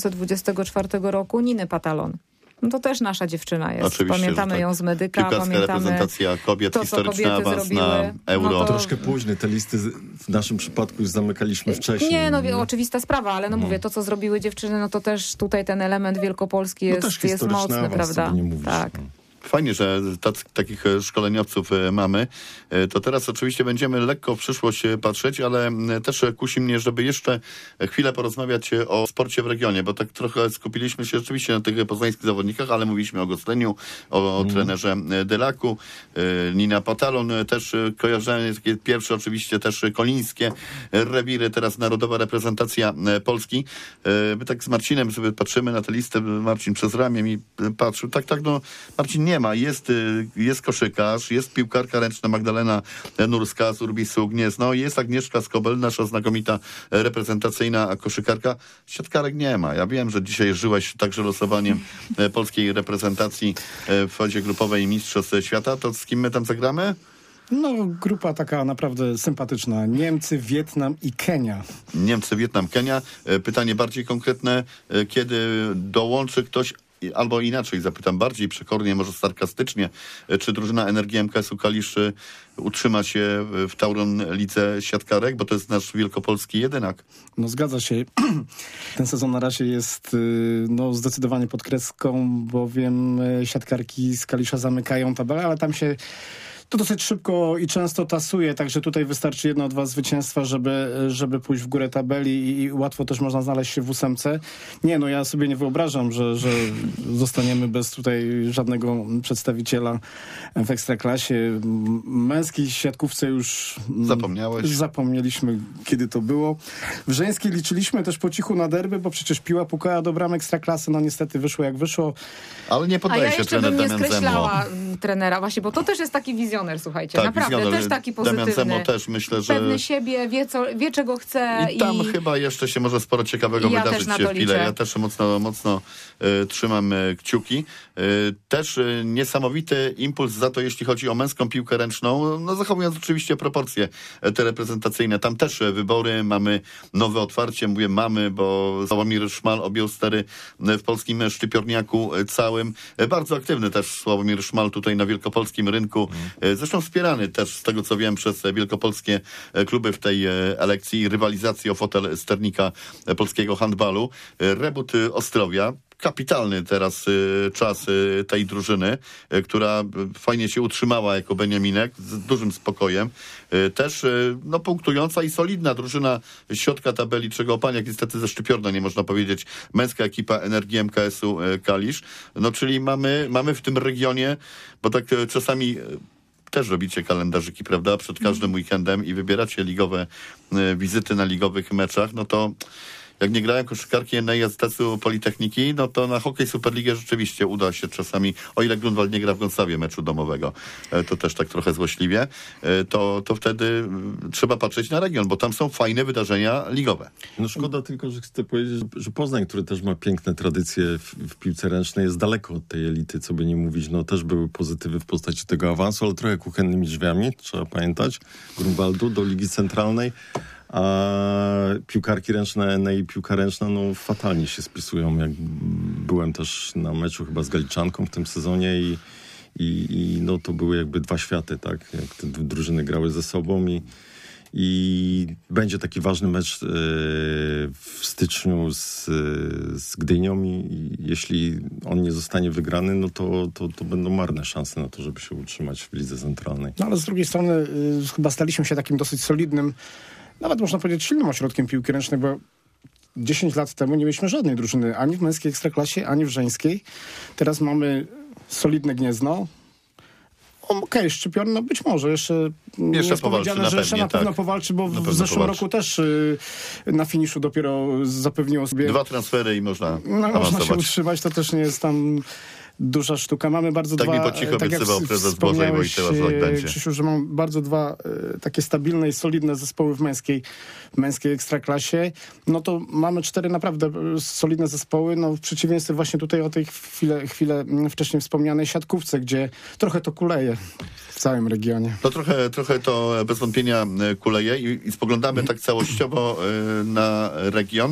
S2: 2024 roku, Niny Patalon. No to też nasza dziewczyna jest.
S1: Oczywiście,
S2: pamiętamy ją z Medyka,
S1: pamiętamy reprezentacja kobiet,
S2: to,
S1: historyczny awans na Euro.
S2: No to...
S4: Troszkę późny, te listy w naszym przypadku już zamykaliśmy wcześniej.
S2: Nie, oczywista sprawa, ale mówię, to co zrobiły dziewczyny, no to też tutaj ten element wielkopolski jest mocny,
S4: awans,
S2: prawda?
S4: Nie mówisz,
S2: tak.
S1: Fajnie, że takich szkoleniowców mamy. To teraz oczywiście będziemy lekko w przyszłość patrzeć, ale też kusi mnie, żeby jeszcze chwilę porozmawiać o sporcie w regionie, bo tak trochę skupiliśmy się rzeczywiście na tych poznańskich zawodnikach, ale mówiliśmy o Gostleniu, o trenerze Delaku, Nina Patalon, też kojarzenie takie pierwsze oczywiście też kolińskie rewiry, teraz narodowa reprezentacja Polski. My tak z Marcinem sobie patrzymy na tę listę, Marcin przez ramię mi patrzył, no Marcin nie ma. Jest koszykarz, jest piłkarka ręczna Magdalena Nurska z Urbisu Gniezno, jest Agnieszka Skobel, nasza znakomita reprezentacyjna koszykarka. Siatkarek nie ma. Ja wiem, że dzisiaj żyłeś także losowaniem polskiej reprezentacji w fazie grupowej Mistrzostw Świata. To z kim my tam zagramy?
S5: No, grupa taka naprawdę sympatyczna. Niemcy, Wietnam i Kenia.
S1: Niemcy, Wietnam, Kenia. Pytanie bardziej konkretne. Kiedy dołączy ktoś, albo inaczej zapytam, bardziej przekornie, może sarkastycznie, czy drużyna Energii MKS-u Kalisz utrzyma się w Tauron Lidze Siatkarek, bo to jest nasz wielkopolski jedynak.
S5: No zgadza się. Ten sezon na razie jest zdecydowanie pod kreską, bowiem siatkarki z Kalisza zamykają tabelę, ale tam się to dosyć szybko i często tasuje, także tutaj wystarczy 1-2 zwycięstwa, żeby pójść w górę tabeli i łatwo też można znaleźć się w 8. Nie, ja sobie nie wyobrażam, że zostaniemy bez tutaj żadnego przedstawiciela w Ekstraklasie. Męskiej siatkówce już zapomnieliśmy, kiedy to było. W żeńskiej liczyliśmy też po cichu na derby, bo przecież piła pukała do bram Ekstraklasy, niestety wyszło jak wyszło.
S1: Ale nie poddaje się trener Damian Zemo.
S2: A ja jeszcze bym nie skreślała trenera właśnie, bo to też jest taki wizjoner, słuchajcie.
S1: Tak,
S2: naprawdę,
S1: wizjoner.
S2: też taki pozytywny.
S1: Damian Zemo też, myślę, że...
S2: Pewny siebie, wie czego chce.
S1: I tam chyba jeszcze się może sporo ciekawego wydarzyć w chwilę. Ja też mocno trzymam kciuki. Też niesamowity impuls za to, jeśli chodzi o męską piłkę ręczną, zachowując oczywiście proporcje te reprezentacyjne. Tam też wybory, mamy nowe otwarcie, bo Sławomir Szmal objął stery w polskim szczypiorniaku całym. Bardzo aktywny też Sławomir Szmal tutaj na wielkopolskim rynku. Zresztą wspierany też, z tego co wiem, przez wielkopolskie kluby w tej elekcji, rywalizacji o fotel sternika polskiego handbalu. Rebut Ostrowia. Kapitalny teraz czas tej drużyny, która fajnie się utrzymała jako Beniaminek, z dużym spokojem. Też punktująca i solidna drużyna środka tabeli, czego opaniak niestety ze Szczypiorna nie można powiedzieć. Męska ekipa Energii MKS-u Kalisz. Czyli mamy w tym regionie, bo tak czasami też robicie kalendarzyki, prawda, przed każdym weekendem i wybieracie ligowe wizyty na ligowych meczach, to jak nie grają koszykarki na JZS-u Politechniki, to na hokej Superligę rzeczywiście uda się czasami, o ile Grunwald nie gra w Gąsawie meczu domowego, to też tak trochę złośliwie, to wtedy trzeba patrzeć na region, bo tam są fajne wydarzenia ligowe.
S4: Szkoda tylko, że chcę powiedzieć, że Poznań, który też ma piękne tradycje w piłce ręcznej, jest daleko od tej elity, co by nie mówić. Też były pozytywy w postaci tego awansu, ale trochę kuchennymi drzwiami, trzeba pamiętać, Grunwaldu do Ligi Centralnej. A piłkarki ręczne, i piłka ręczna fatalnie się spisują. Jak byłem też na meczu chyba z Galiczanką w tym sezonie i to były jakby dwa światy, tak? Jak te drużyny grały ze sobą i będzie taki ważny mecz w styczniu z Gdynią i jeśli on nie zostanie wygrany, no to będą marne szanse na to, żeby się utrzymać w lidze centralnej.
S5: No ale z drugiej strony chyba staliśmy się takim dosyć solidnym, nawet można powiedzieć silnym ośrodkiem piłki ręcznej, bo 10 lat temu nie mieliśmy żadnej drużyny, ani w męskiej ekstraklasie, ani w żeńskiej. Teraz mamy solidne Gniezno. Okej, Szczypior, no być może jeszcze jest powiedziane, że jeszcze na pewno powalczy, bo w zeszłym roku też na finiszu dopiero zapewniło sobie
S1: 2 transfery i można
S5: można się utrzymać, to też nie jest tam duża sztuka. Mamy bardzo
S1: tak
S5: dwa...
S1: mi po cichu obiecywał prezes Bożej Wojtyła, że tak będzie.
S5: Krzysiu, że mam bardzo dwa takie stabilne i solidne zespoły w męskiej ekstraklasie. No to mamy 4 naprawdę solidne zespoły, no w przeciwieństwie właśnie tutaj o tej chwilę wcześniej wspomnianej siatkówce, gdzie trochę to kuleje w całym regionie.
S1: No trochę to bez wątpienia kuleje i spoglądamy tak całościowo na region.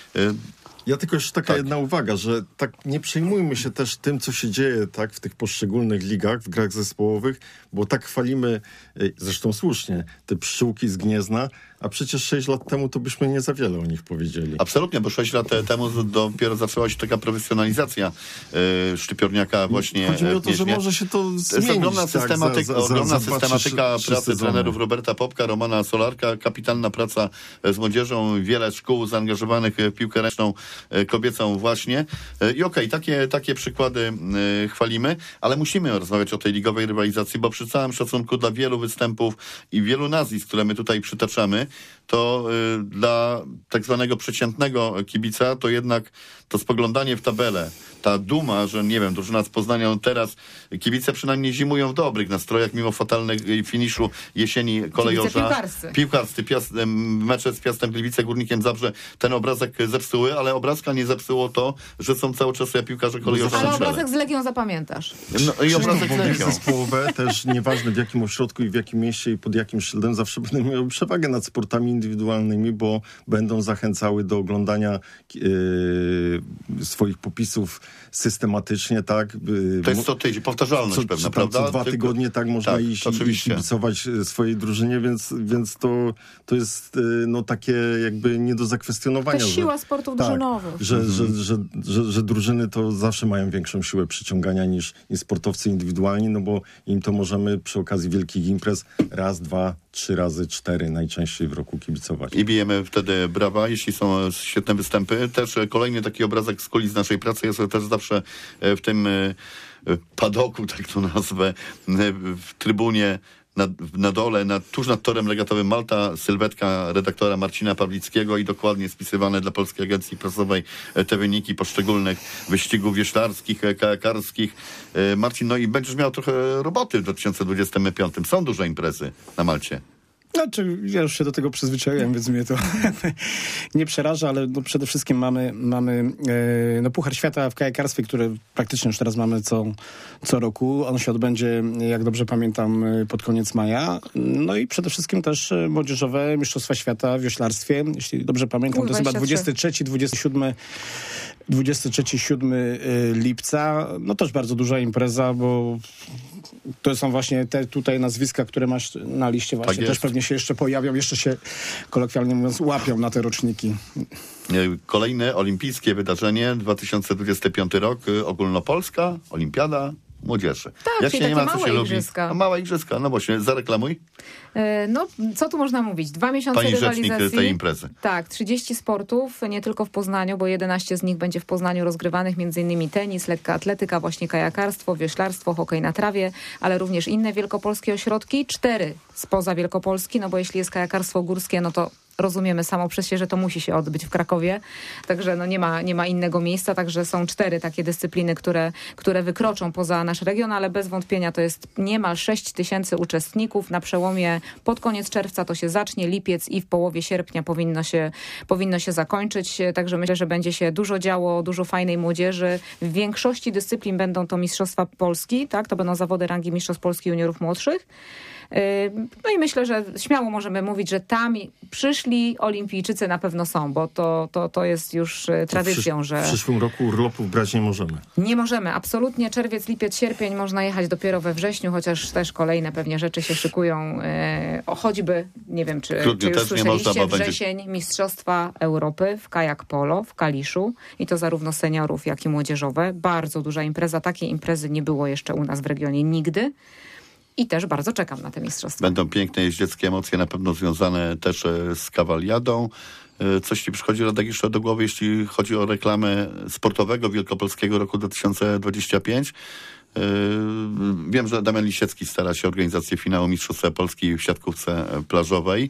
S4: Ja tylko jeszcze taka jedna uwaga, że tak nie przejmujmy się też tym, co się dzieje tak w tych poszczególnych ligach, w grach zespołowych, bo tak chwalimy, zresztą słusznie, te pszczółki z Gniezna, a przecież 6 lat temu to byśmy nie za wiele o nich powiedzieli.
S1: Absolutnie, bo 6 lat temu dopiero zaczęła się taka profesjonalizacja Szczypiorniaka właśnie.
S4: Chodzi mi o to, że może się to zmienić.
S1: To jest ogromna systematyka pracy trenerów Roberta Popka, Romana Solarka, kapitalna praca z młodzieżą, wiele szkół zaangażowanych w piłkę ręczną kobiecą właśnie. I takie przykłady chwalimy, ale musimy rozmawiać o tej ligowej rywalizacji, bo przy całym szacunku dla wielu występów i wielu nazwisk, które my tutaj przytaczamy, to dla tak zwanego przeciętnego kibica to jednak to spoglądanie w tabelę, ta duma, że nie wiem, drużyna z Poznania teraz, kibice przynajmniej zimują w dobrych nastrojach, mimo fatalnego finiszu jesieni kolejorza. Piłkarscy. Mecze z Piastem Gliwice, Górnikiem Zabrze ten obrazek zepsuły, ale obrazka nie zepsuło to, że są cały czas piłkarze kolejorza.
S2: Ale obrazek z Legią zapamiętasz.
S1: No i obrazek z Legią.
S4: Zespołowe też nieważne w jakim ośrodku i w jakim mieście i pod jakim szyldem zawsze będą miały przewagę nad sportami indywidualnymi, bo będą zachęcały do oglądania swoich popisów systematycznie, tak?
S1: To jest co tydzień, powtarzalność pewna, prawda?
S4: Co 2 tygodnie tak można iść i kibicować swojej drużynie, więc to jest no takie jakby nie do zakwestionowania.
S2: To siła sportów drużynowych.
S4: Że drużyny to zawsze mają większą siłę przyciągania niż sportowcy indywidualni, no bo im to możemy przy okazji wielkich imprez 1, 2, 3 razy 4 najczęściej w roku kibicować.
S1: I bijemy wtedy brawa, jeśli są świetne występy. Też kolejny taki obrazek z kulis naszej pracy jest też zawsze w tym padoku, tak to nazwę, w trybunie na dole, tuż nad torem legatowym Malta, sylwetka redaktora Marcina Pawlickiego i dokładnie spisywane dla Polskiej Agencji Prasowej te wyniki poszczególnych wyścigów wioślarskich, kajakarskich. Marcin, no i będziesz miał trochę roboty w 2025. Są duże imprezy na Malcie.
S5: Znaczy, ja już się do tego przyzwyczaiłem, więc mnie to nie przeraża, ale no przede wszystkim mamy Puchar Świata w kajakarstwie, który praktycznie już teraz mamy co roku. On się odbędzie, jak dobrze pamiętam, pod koniec maja. No i przede wszystkim też młodzieżowe Mistrzostwa Świata w wioślarstwie. Jeśli dobrze pamiętam, to jest chyba 23-27 lipca. No też bardzo duża impreza, bo to są właśnie te tutaj nazwiska, które masz na liście właśnie. Tak też pewnie się jeszcze pojawią, jeszcze się kolokwialnie mówiąc łapią na te roczniki.
S1: Kolejne olimpijskie wydarzenie, 2025 rok, ogólnopolska olimpiada młodzieży.
S2: Tak,
S1: jak
S2: czyli
S1: się nie ma,
S2: małe igrzyska.
S1: No, małe igrzyska, no właśnie, zareklamuj.
S2: No, co tu można mówić? 2 miesiące
S1: Pani
S2: rywalizacji.
S1: rzecznik tej imprezy.
S2: Tak, 30 sportów, nie tylko w Poznaniu, bo 11 z nich będzie w Poznaniu rozgrywanych, m.in. tenis, lekka atletyka, właśnie kajakarstwo, wioślarstwo, hokej na trawie, ale również inne wielkopolskie ośrodki, 4 spoza Wielkopolski, no bo jeśli jest kajakarstwo górskie, no to rozumiemy samo przez się, że to musi się odbyć w Krakowie, także no nie ma innego miejsca, także są 4 takie dyscypliny, które wykroczą poza nasz region, ale bez wątpienia to jest niemal 6 000 uczestników. Na przełomie pod koniec czerwca to się zacznie, lipiec i w połowie sierpnia powinno się zakończyć, także myślę, że będzie się dużo działo, dużo fajnej młodzieży. W większości dyscyplin będą to Mistrzostwa Polski, tak? To będą zawody rangi Mistrzostw Polski juniorów młodszych. No i myślę, że śmiało możemy mówić, że tam przyszli olimpijczycy na pewno są, bo to jest już tradycją, że...
S4: W przyszłym roku urlopów brać nie możemy.
S2: Nie możemy, absolutnie. Czerwiec, lipiec, sierpień można jechać dopiero we wrześniu, chociaż też kolejne pewnie rzeczy się szykują. Choćby, nie wiem, czy już słyszeliście, wrzesień Mistrzostwa Europy w kajak polo w Kaliszu i to zarówno seniorów, jak i młodzieżowe. Bardzo duża impreza. Takiej imprezy nie było jeszcze u nas w regionie nigdy. I też bardzo czekam na te mistrzostwa.
S1: Będą piękne jeździeckie emocje, na pewno związane też z kawaliadą. Coś ci przychodzi, Radek, jeszcze do głowy, jeśli chodzi o reklamę sportowego Wielkopolskiego roku 2025? Wiem, że Damian Lisiecki stara się o organizację finału Mistrzostwa Polski w siatkówce plażowej.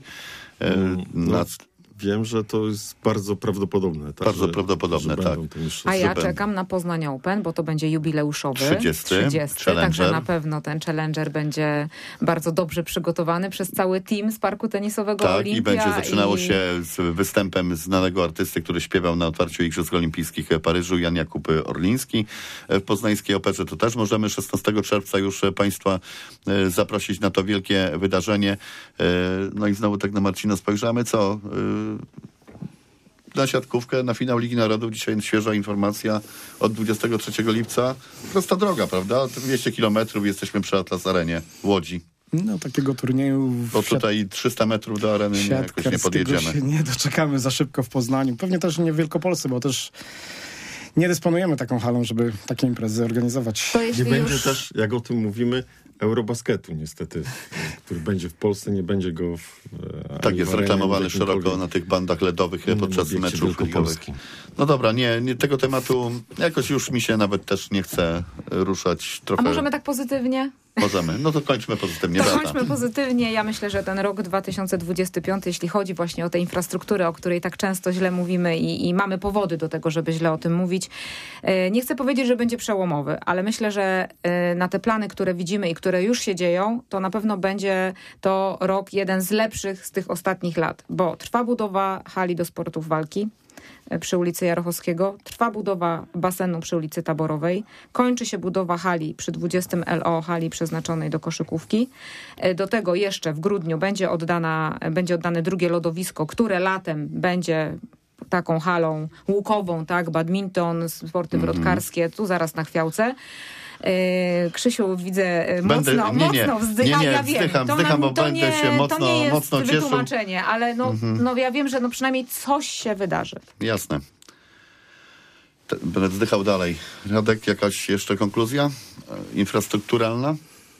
S4: Wiem, że to jest bardzo prawdopodobne. Tak?
S1: Bardzo prawdopodobne, tak.
S2: A ja czekam na Poznań Open, bo to będzie jubileuszowy.
S1: 30.
S2: Także na pewno ten Challenger będzie bardzo dobrze przygotowany przez cały team z Parku Tenisowego Olimpia.
S1: I będzie zaczynało się z występem znanego artysty, który śpiewał na otwarciu Igrzysk Olimpijskich w Paryżu, Jan Jakub Orliński. W poznańskiej operze to też możemy 16 czerwca już Państwa zaprosić na to wielkie wydarzenie. No i znowu tak na Marcina spojrzamy, co... Na siatkówkę, na finał Ligi Narodów. Dzisiaj świeża informacja od 23 lipca. Prosta droga, prawda? 200 kilometrów, jesteśmy przy Atlas Arenie w Łodzi.
S5: No, takiego turnieju...
S1: Bo tutaj 300 metrów do areny jakoś nie podjedziemy.
S5: Się nie doczekamy za szybko w Poznaniu. Pewnie też nie w Wielkopolsce, bo też nie dysponujemy taką halą, żeby takie imprezy organizować.
S4: Nie będzie też, jak o tym mówimy, Eurobasketu niestety, który będzie w Polsce, nie będzie go
S1: tak jest reklamowany szeroko na tych bandach LEDowych podczas meczów ligowych. No dobra, nie tego tematu jakoś już mi się nawet też nie chce ruszać trochę.
S2: A możemy tak pozytywnie?
S1: Możemy. No to kończmy pozytywnie.
S2: Kończmy pozytywnie. Ja myślę, że ten rok 2025, jeśli chodzi właśnie o tę infrastrukturę, o której tak często źle mówimy i mamy powody do tego, żeby źle o tym mówić, nie chcę powiedzieć, że będzie przełomowy, ale myślę, że na te plany, które widzimy i które już się dzieją, to na pewno będzie to rok jeden z lepszych z tych ostatnich lat, bo trwa budowa hali do sportów walki przy ulicy Jarochowskiego, trwa budowa basenu przy ulicy Taborowej, kończy się budowa hali przy 20 LO, hali przeznaczonej do koszykówki. Do tego jeszcze w grudniu będzie oddane drugie lodowisko, które latem będzie taką halą łukową, tak, badminton, sporty wrotkarskie, tu zaraz na Chwiałce. Krzysiu, widzę, mocno wzdycha. Ja wiem, to nie jest wytłumaczenie, ale no ja wiem, że przynajmniej coś się wydarzy.
S1: Jasne. Będę wzdychał dalej. Radek, jakaś jeszcze konkluzja infrastrukturalna?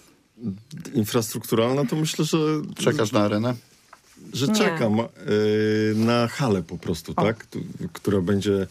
S4: Infrastrukturalna to myślę, że...
S1: Czekasz na arenę?
S4: Że czekam na halę po prostu, tak? Która będzie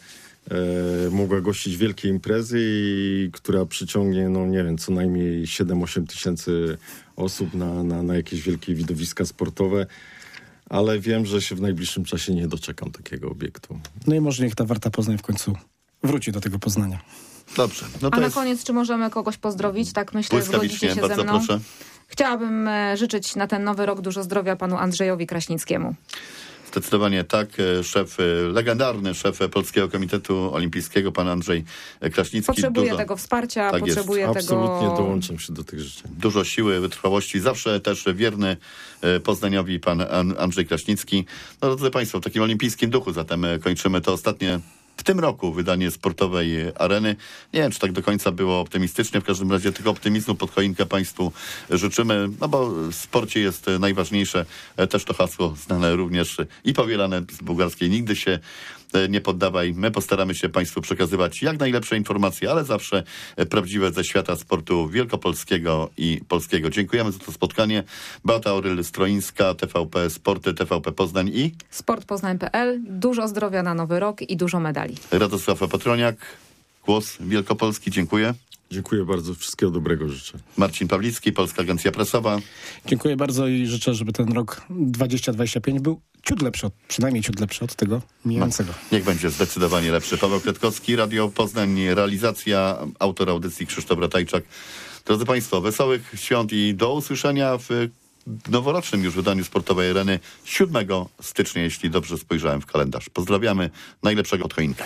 S4: mogła gościć wielkie imprezy i która przyciągnie, no nie wiem, co najmniej 7-8 tysięcy osób na jakieś wielkie widowiska sportowe, ale wiem, że się w najbliższym czasie nie doczekam takiego obiektu.
S5: No i może niech ta Warta Poznań w końcu wróci do tego Poznania.
S1: Dobrze.
S2: A na koniec, czy możemy kogoś pozdrowić? Tak myślę, zgodzicie się
S1: bardzo
S2: ze mną.
S1: Proszę.
S2: Chciałabym życzyć na ten nowy rok dużo zdrowia panu Andrzejowi Kraśnickiemu.
S1: Zdecydowanie tak. Legendarny szef Polskiego Komitetu Olimpijskiego, pan Andrzej Kraśnicki.
S2: Potrzebuje tego wsparcia, potrzebuje tego...
S4: Absolutnie dołączam się do tych życzeń.
S1: Dużo siły, wytrwałości, zawsze też wierny Poznaniowi pan Andrzej Kraśnicki. No drodzy Państwo, w takim olimpijskim duchu zatem kończymy to ostatnie w tym roku wydanie sportowej areny. Nie wiem, czy tak do końca było optymistycznie. W każdym razie tego optymizmu pod choinkę Państwu życzymy, no bo w sporcie jest najważniejsze. Też to hasło znane również i powielane z bułgarskiej. Nigdy się nie poddawaj. My postaramy się Państwu przekazywać jak najlepsze informacje, ale zawsze prawdziwe ze świata sportu wielkopolskiego i polskiego. Dziękujemy za to spotkanie. Beata Oryl-Stroińska, TVP Sporty, TVP Poznań i
S2: sportpoznań.pl. Dużo zdrowia na nowy rok i dużo medali.
S1: Radosław Patroniak, Głos Wielkopolski. Dziękuję.
S4: Dziękuję bardzo. Wszystkiego dobrego życzę.
S1: Marcin Pawlicki, Polska Agencja Prasowa.
S5: Dziękuję bardzo i życzę, żeby ten rok 2025 był ciut lepszy, przynajmniej ciut lepszy od tego mijającego.
S1: Niech będzie zdecydowanie lepszy. Paweł Kwiatkowski, Radio Poznań, realizacja, autor audycji Krzysztof Ratajczak. Drodzy Państwo, wesołych świąt i do usłyszenia w noworocznym już wydaniu Sportowej Areny 7 stycznia, jeśli dobrze spojrzałem w kalendarz. Pozdrawiamy, najlepszego od choinkę.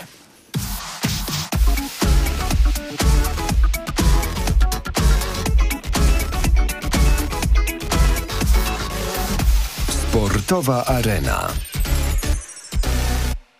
S3: Sportowa Arena.